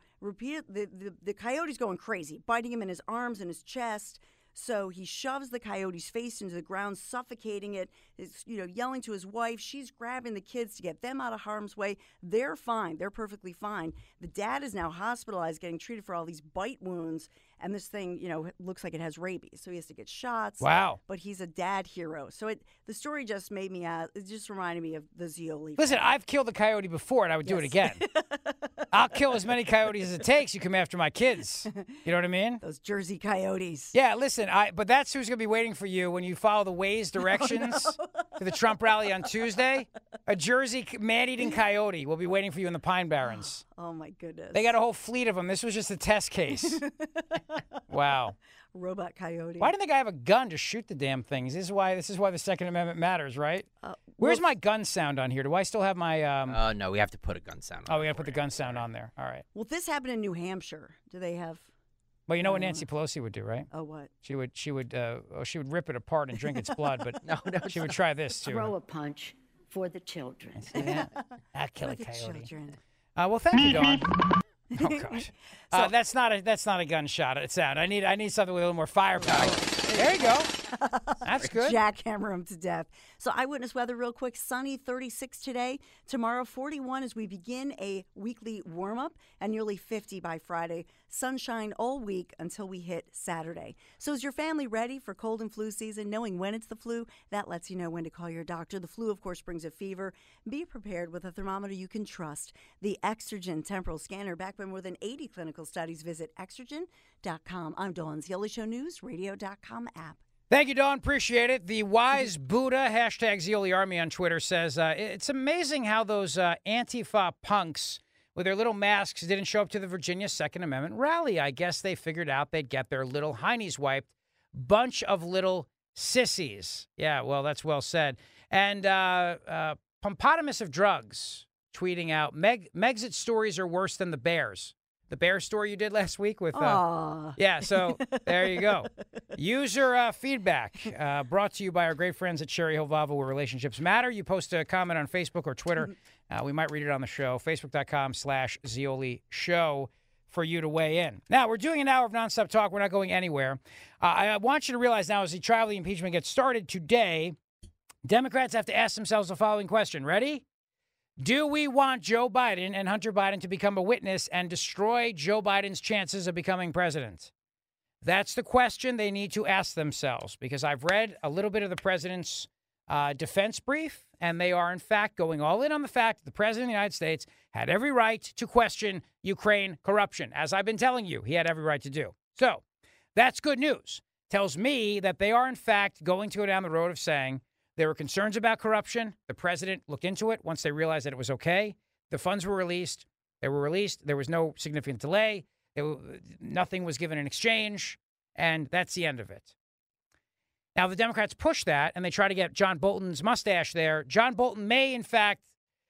The coyote's going crazy, biting him in his arms and his chest. So he shoves the coyote's face into the ground, suffocating it. Is yelling to his wife. She's grabbing the kids to get them out of harm's way. They're fine. They're perfectly fine. The dad is now hospitalized, getting treated for all these bite wounds. And this thing, looks like it has rabies. So he has to get shots. Wow. But he's a dad hero. So the story just made me, it just reminded me of the Zeoli. Listen, I've killed a coyote before, and I would do it again. I'll kill as many coyotes as it takes. You come after my kids. You know what I mean? Those Jersey coyotes. Yeah, listen, but that's who's going to be waiting for you when you follow the Waze directions to the Trump rally on Tuesday. A Jersey man-eating coyote will be waiting for you in the Pine Barrens. Oh, my goodness. They got a whole fleet of them. This was just a test case. Wow. Robot coyote. Why didn't the guy have a gun to shoot the damn things? This is why the Second Amendment matters, right? Where's my gun sound on here? Do I still have my... No, we have to put a gun sound on. Oh, we got to put the gun sound on there. All right. Well, this happened in New Hampshire. Do they have... Well, you know what Nancy Pelosi would do, right? Oh, what? She would rip it apart and drink its blood, but she would try this too. Throw a punch for the children. I'd kill a For the coyote. children. Well, thank you, Dawn. Oh gosh, that's not a gunshot. It's out. I need something with a little more firepower. There you go. That's good. Jackhammer him to death. So eyewitness weather real quick. Sunny, 36 today. Tomorrow, 41 as we begin a weekly warm-up, and nearly 50 by Friday. Sunshine all week until we hit Saturday. So is your family ready for cold and flu season? Knowing when it's the flu, that lets you know when to call your doctor. The flu, of course, brings a fever. Be prepared with a thermometer you can trust. The Exergen Temporal Scanner, backed by more than 80 clinical studies. Visit Exergen.com. I'm Dawn Zeoli Show News, radio.com app. Thank you, Dawn. Appreciate it. The Wise Buddha, hashtag Zeoli Army on Twitter, says, it's amazing how those Antifa punks with their little masks didn't show up to the Virginia Second Amendment rally. I guess they figured out they'd get their little heinies wiped. Bunch of little sissies. Yeah, well, that's well said. And Pompotamus of Drugs tweeting out, Megxit stories are worse than the Bears. The bear story you did last week with... yeah, so there you go. User feedback brought to you by our great friends at Sherry Hill Volvo, where relationships matter. You post a comment on Facebook or Twitter. We might read it on the show. Facebook.com/Zeoli Show for you to weigh in. Now, we're doing an hour of nonstop talk. We're not going anywhere. I want you to realize now, as the trial of the impeachment gets started today, Democrats have to ask themselves the following question. Ready? Do we want Joe Biden and Hunter Biden to become a witness and destroy Joe Biden's chances of becoming president? That's the question they need to ask themselves, because I've read a little bit of the president's defense brief, and they are, in fact, going all in on the fact that the president of the United States had every right to question Ukraine corruption. As I've been telling you, he had every right to do. So that's good news. Tells me that they are, in fact, going to go down the road of saying, there were concerns about corruption. The president looked into it once they realized that it was okay. The funds were released. They were released. There was no significant delay. Nothing was given in exchange. And that's the end of it. Now, the Democrats push that, and they try to get John Bolton's mustache there. John Bolton may, in fact,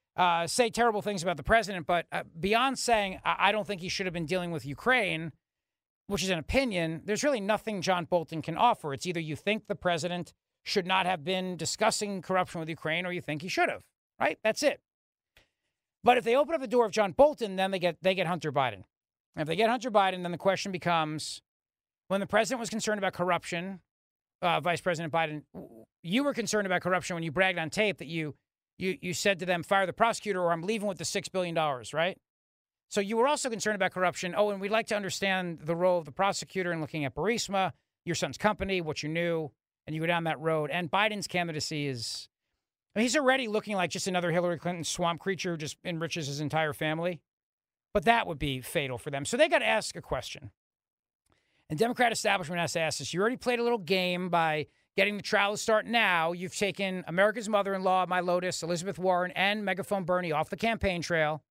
say terrible things about the president, but beyond saying, I don't think he should have been dealing with Ukraine, which is an opinion, there's really nothing John Bolton can offer. It's either you think the president should not have been discussing corruption with Ukraine, or you think he should have, right? That's it. But if they open up the door of John Bolton, then they get Hunter Biden. And if they get Hunter Biden, then the question becomes, when the president was concerned about corruption, Vice President Biden, you were concerned about corruption when you bragged on tape that you said to them, fire the prosecutor or I'm leaving with the $6 billion, right? So you were also concerned about corruption. Oh, and we'd like to understand the role of the prosecutor in looking at Burisma, your son's company, what you knew, and you go down that road. And Biden's candidacy is, I mean, he's already looking like just another Hillary Clinton swamp creature who just enriches his entire family. But that would be fatal for them. So they got to ask a question. And Democrat establishment has to ask this. You already played a little game by getting the trial to start now. You've taken America's mother-in-law, My Lotus, Elizabeth Warren, and Megaphone Bernie off the campaign trail.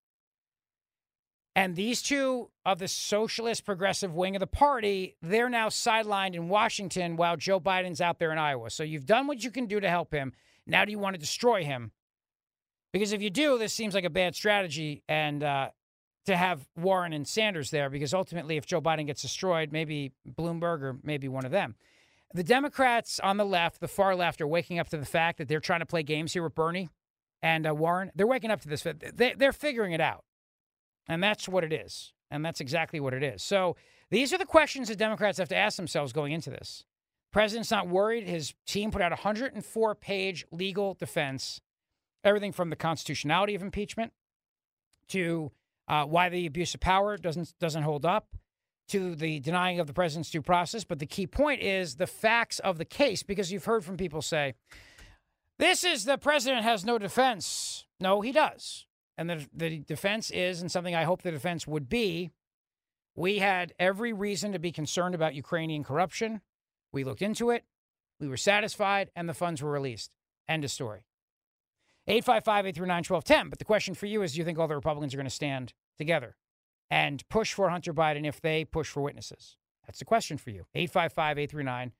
And these two of the socialist progressive wing of the party, they're now sidelined in Washington while Joe Biden's out there in Iowa. So you've done what you can do to help him. Now do you want to destroy him? Because if you do, this seems like a bad strategy. And to have Warren and Sanders there, because ultimately if Joe Biden gets destroyed, maybe Bloomberg or maybe one of them. The Democrats on the left, the far left, are waking up to the fact that they're trying to play games here with Bernie and Warren. They're waking up to this. They're figuring it out. And that's what it is. And that's exactly what it is. So these are the questions that Democrats have to ask themselves going into this. President's not worried. His team put out a 104-page legal defense, everything from the constitutionality of impeachment to why the abuse of power doesn't hold up, to the denying of the president's due process. But the key point is the facts of the case, because you've heard from people say, this is the president has no defense. No, he does. And the defense is, and something I hope the defense would be, we had every reason to be concerned about Ukrainian corruption. We looked into it. We were satisfied, and the funds were released. End of story. 855-839-1210. But the question for you is, do you think all the Republicans are going to stand together and push for Hunter Biden if they push for witnesses? That's the question for you. 855-839-1210.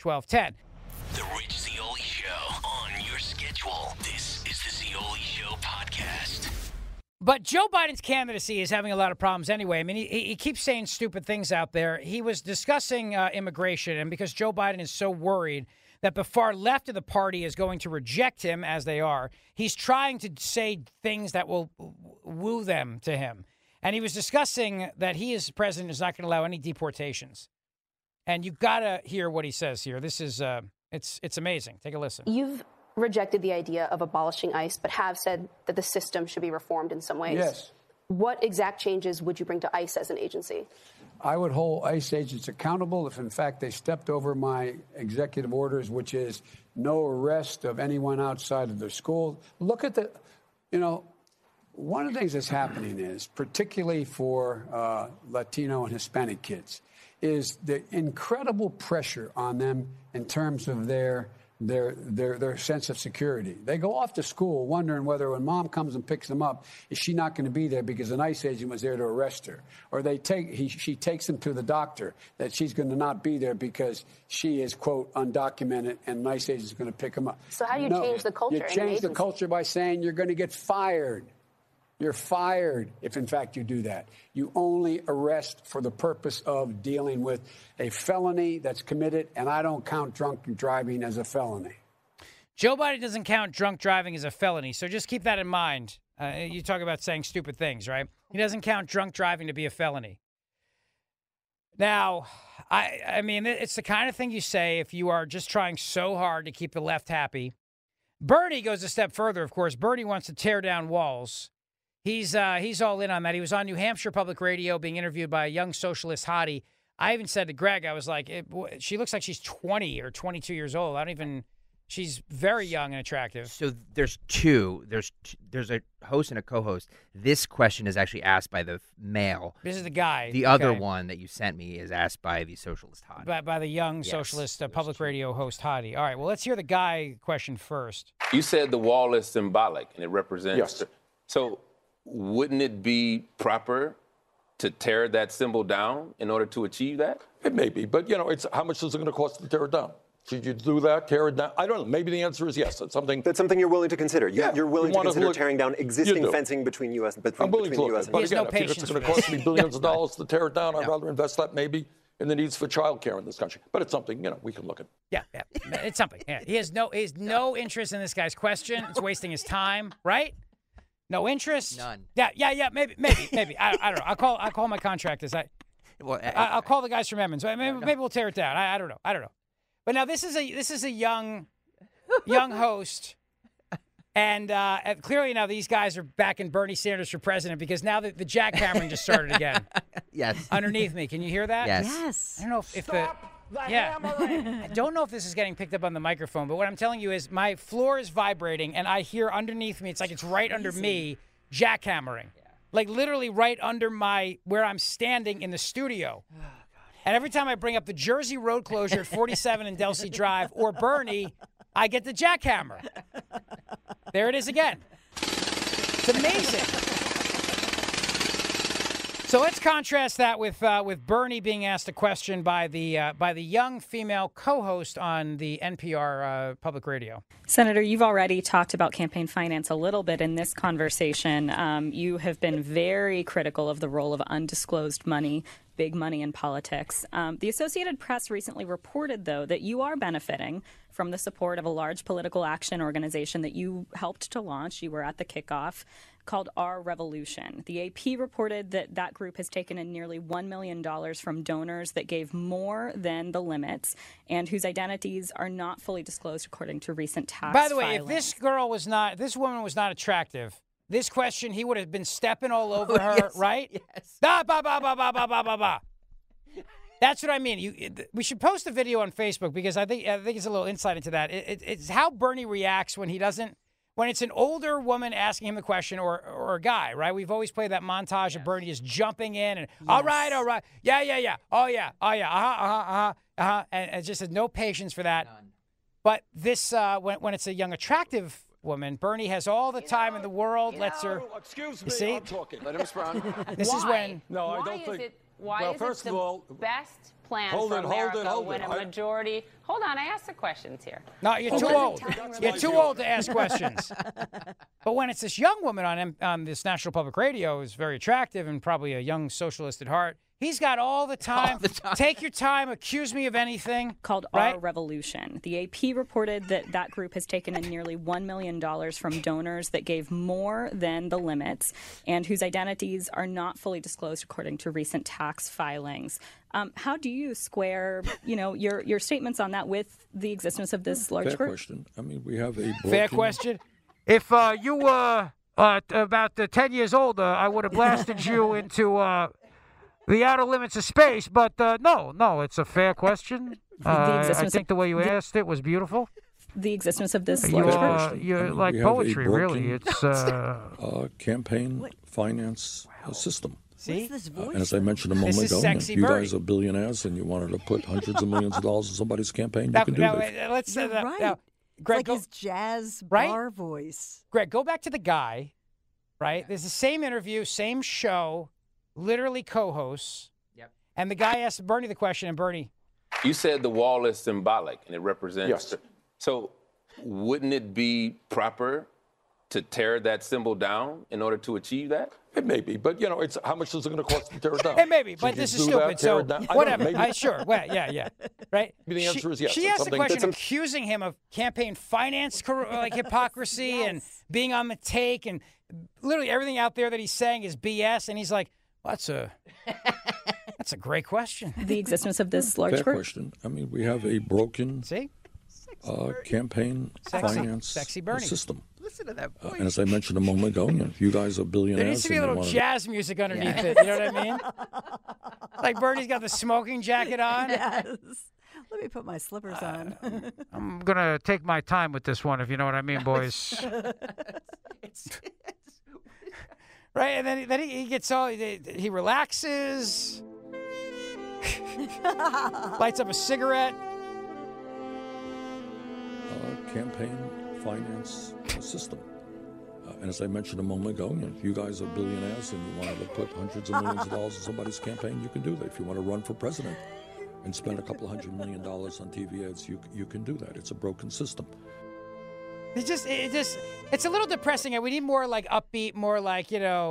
The Rich Zeoli Show on your schedule. This is the Zeoli Show podcast. But Joe Biden's candidacy is having a lot of problems anyway. I mean, he keeps saying stupid things out there. He was discussing immigration, and because Joe Biden is so worried that the far left of the party is going to reject him, as they are, he's trying to say things that will woo them to him. And he was discussing that he, as president, is not going to allow any deportations. And you've got to hear what he says here. This is, it's amazing. Take a listen. You've rejected the idea of abolishing ICE, but have said that the system should be reformed in some ways. Yes. What exact changes would you bring to ICE as an agency? I would hold ICE agents accountable if, in fact, they stepped over my executive orders, which is no arrest of anyone outside of their school. Look at the, one of the things that's happening is, particularly for Latino and Hispanic kids, is the incredible pressure on them in terms of their sense of security. They go off to school wondering whether when mom comes and picks them up, is she not going to be there because an ICE agent was there to arrest her? Or she takes them to the doctor that she's going to not be there because she is, quote, undocumented, and an ICE agent is going to pick them up. So how do you change the culture? You change the culture by saying you're going to get fired. You're fired if, in fact, you do that. You only arrest for the purpose of dealing with a felony that's committed, and I don't count drunk driving as a felony. Joe Biden doesn't count drunk driving as a felony, so just keep that in mind. You talk about saying stupid things, right? He doesn't count drunk driving to be a felony. Now, I mean, it's the kind of thing you say if you are just trying so hard to keep the left happy. Bernie goes a step further, of course. Bernie wants to tear down walls. He's all in on that. He was on New Hampshire Public Radio being interviewed by a young socialist hottie. I even said to Greg, I was like, she looks like she's 20 or 22 years old. She's very young and attractive. So there's two. There's a host and a co-host. This question is actually asked by the male. This is the guy. The other one that you sent me is asked by the socialist hottie. By the young socialist public radio host hottie. All right, well, let's hear the guy question first. You said the wall is symbolic and it represents. Yes. So wouldn't it be proper to tear that symbol down in order to achieve that? It may be, but it's how much is it going to cost to tear it down? Should you do that, tear it down? I don't know. Maybe the answer is yes. That's something you're willing to consider. You're willing to consider tearing down existing fencing between U.S. I'm willing to look U.S. at it. But again, if it's going to cost me billions of dollars to tear it down, I'd rather invest that maybe in the needs for childcare in this country. But it's something, we can look at. Yeah, it's something. Yeah. He has no interest in this guy's question. It's wasting his time, right? No interest. None. Yeah. Maybe. I don't know. I'll call my contractors. I'll call the guys from Emmons. Maybe we'll tear it down. I don't know. But now this is a young host. And clearly now these guys are backing Bernie Sanders for president because now the jackhammering just started again. Yes. Underneath me. Can you hear that? Yes. I don't know if I don't know if this is getting picked up on the microphone, but what I'm telling you is my floor is vibrating and I hear underneath me, it's like it's right under me, jackhammering. Yeah. Like literally right under where I'm standing in the studio. Oh, God. And every time I bring up the Jersey road closure at 47 and Delsey Drive or Bernie, I get the jackhammer. There it is again. It's amazing. So let's contrast that with Bernie being asked a question by the young female co-host on the NPR public radio. Senator, you've already talked about campaign finance a little bit in this conversation. You have been very critical of the role of undisclosed money, big money in politics. The Associated Press recently reported, though, that you are benefiting from the support of a large political action organization that you helped to launch. You were at the kickoff, called Our Revolution. The AP reported that group has taken in nearly $1 million from donors that gave more than the limits and whose identities are not fully disclosed according to recent tax By the way, filings. if this woman was not attractive, this question, he would have been stepping all over her, yes, right? Yes. Ba, ba, ba, ba, ba, ba, ba, ba, ba. That's what I mean. We should post a video on Facebook because I think it's a little insight into that. It's how Bernie reacts when it's an older woman asking him the question or a guy, right? We've always played that montage of Bernie just jumping in and, all right, yeah, oh, yeah, and just has no patience for that. None. But this, when it's a young, attractive woman, Bernie has all the time in the world, lets her. Excuse me, you see? I'm talking. Let him respond. This is when. No, I don't think. Why is first it of all, best plan for America when a majority... Hold on, I asked the questions here. No, you're too old. You're too old to ask questions. But when it's this young woman on this National Public Radio who's very attractive and probably a young socialist at heart, he's got all the time. Take your time. Accuse me of anything. Called Our Revolution. The AP reported that group has taken in nearly $1 million from donors that gave more than the limits and whose identities are not fully disclosed according to recent tax filings. How do you square, your statements on that with the existence of this large fair group? Question. I mean, we have a fair question. If you were about 10 years older, I would have blasted you into the outer limits of space. But no, it's a fair question. I think the way you asked it was beautiful. The existence of this large group. You're like poetry, really. It's campaign finance system. See? This voice? And as I mentioned a moment ago, if you guys are billionaires and you wanted to put hundreds of millions of dollars in somebody's campaign, you can do that. Let's say that. Right. Now, Greg, Greg, like his jazz bar voice. Greg, go back to the guy, right? There's the same interview, same show, literally co-hosts. Yep. And the guy asked Bernie the question, and Bernie. You said the wall is symbolic and it represents. Yes. So wouldn't it be proper to tear that symbol down in order to achieve that? It may be, but it's how much is it going to cost to tear it down? It may be, So but you this is do stupid. that, tear So it down. whatever. Sure. Well, yeah. Right. The answer is yes. She It's asked the something question, that's accusing him of campaign finance, like hypocrisy, and being on the take, and literally everything out there that he's saying is BS. And he's like, well, that's a great question. The existence of this large fair group. question. I mean, we have a broken campaign finance system. Listen to that voice. And as I mentioned a moment ago, you guys are billionaires. There needs to be a little jazz music underneath it. You know what I mean? Like Bernie's got the smoking jacket on. Yes. Let me put my slippers on. I'm going to take my time with this one, if you know what I mean, boys. Right? And then he gets all, he relaxes, lights up a cigarette. Campaign finance system. And as I mentioned a moment ago, if you guys are billionaires and you wanted to put hundreds of millions of dollars in somebody's campaign, you can do that. If you want to run for president and spend a couple $100 million on TV ads, you can do that. It's a broken system. It's a little depressing. We need more like upbeat, more like,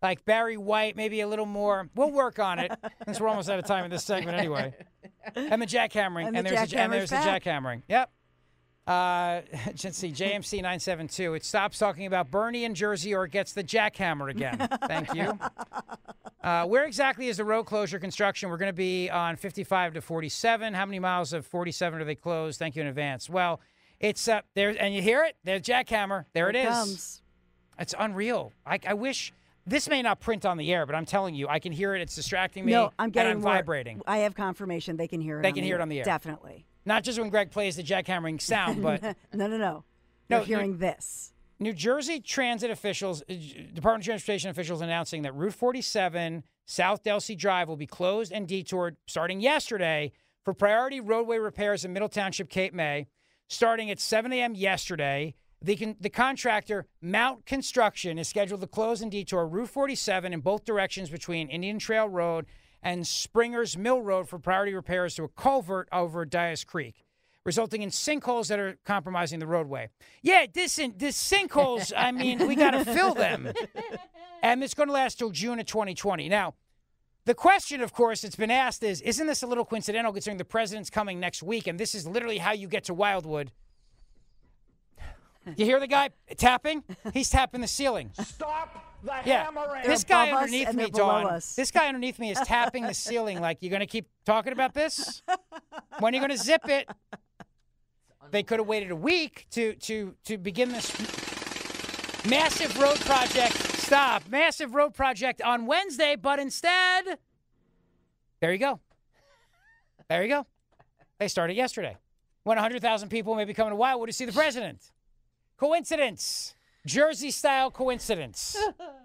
Like Barry White, maybe a little more. We'll work on it since we're almost out of time in this segment anyway. And the jackhammering. And there's the jackhammering. Yep. Let's see, JMC 972. It stops talking about Bernie in Jersey or it gets the jackhammer again. Thank you. Where exactly is the road closure construction? We're going to be on 55 to 47. How many miles of 47 are they closed? Thank you in advance. Well, it's there, and you hear it? There's jackhammer. There it is. Comes. It's unreal. I wish. This may not print on the air, but I'm telling you, I can hear it. It's distracting me. No, I'm getting and I'm vibrating. I have confirmation they can hear it. They can hear it on the air. Definitely. Not just when Greg plays the jackhammering sound, but no. They're hearing this. New Jersey transit officials, Department of Transportation officials announcing that Route 47 South Delsey Drive will be closed and detoured starting yesterday for priority roadway repairs in Middle Township, Cape May, starting at 7 a.m. yesterday. The contractor, Mount Construction, is scheduled to close and detour Route 47 in both directions between Indian Trail Road and Springer's Mill Road for priority repairs to a culvert over Dias Creek, resulting in sinkholes that are compromising the roadway. Yeah, this sinkholes, I mean, we got to fill them. And it's going to last till June of 2020. Now, the question, of course, that's been asked is, isn't this a little coincidental considering the president's coming next week, and this is literally how you get to Wildwood? You hear the guy tapping? He's tapping the ceiling. Stop the hammering. This guy underneath me, Dawn. This guy underneath me is tapping the ceiling like, you going to keep talking about this? When are you going to zip it? They could have waited a week to begin this massive road project. Stop. Massive road project on Wednesday, but instead, there you go. There you go. They started yesterday. When 100,000 people may be coming to Wildwood to see the president. Coincidence. Jersey-style coincidence.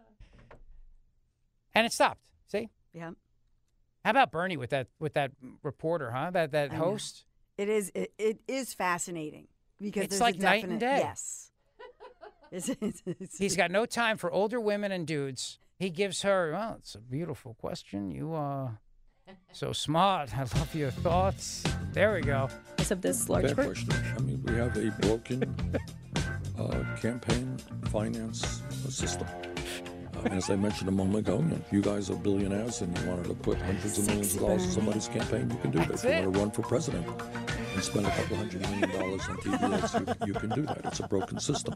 And it stopped. See? Yeah. How about Bernie with that reporter, huh? That host? It is fascinating because it's like night and day. Yes. He's got no time for older women and dudes. He gives her, well, it's a beautiful question. You are so smart. I love your thoughts. There we go. Of this large Fair question. I mean, we have a broken campaign finance system. And as I mentioned a moment ago, you guys are billionaires and you wanted to put hundreds of millions of dollars in somebody's campaign, you can do that. If you want to run for president and spend a couple $100 million on TV, you can do that. It's a broken system.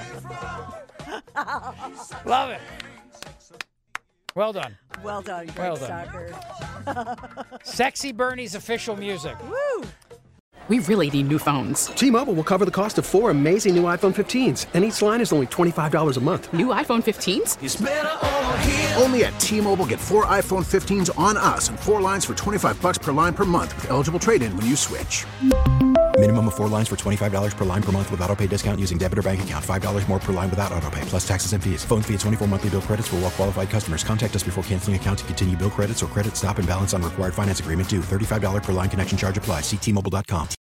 Love it. Well done. Well done, Greg Well done. Stocker. Sexy Bernie's official music. Woo! We really need new phones. T-Mobile will cover the cost of 4 amazing new iPhone 15s, and each line is only $25 a month. New iPhone 15s? It's better over here. Only at T-Mobile, get 4 iPhone 15s on us and 4 lines for $25 per line per month with eligible trade-in when you switch. Minimum of 4 lines for $25 per line per month with autopay discount using debit or bank account. $5 more per line without autopay, plus taxes and fees. Phone fee at 24 monthly bill credits for well-qualified customers. Contact us before canceling account to continue bill credits or credit stop and balance on required finance agreement due. $35 per line connection charge applies. See T-Mobile.com.